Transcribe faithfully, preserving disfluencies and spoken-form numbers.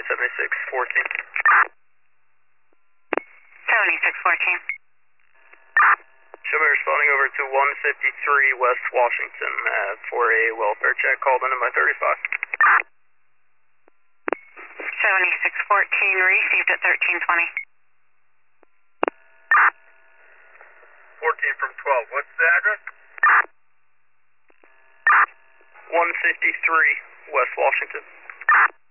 seventy-six fourteen. seventy-six fourteen. Show me responding over to one fifty-three West Washington uh, for a welfare check called into my thirty-five. seventy-six fourteen, received at thirteen twenty. fourteen from twelve, what's the address? one fifty-three West Washington.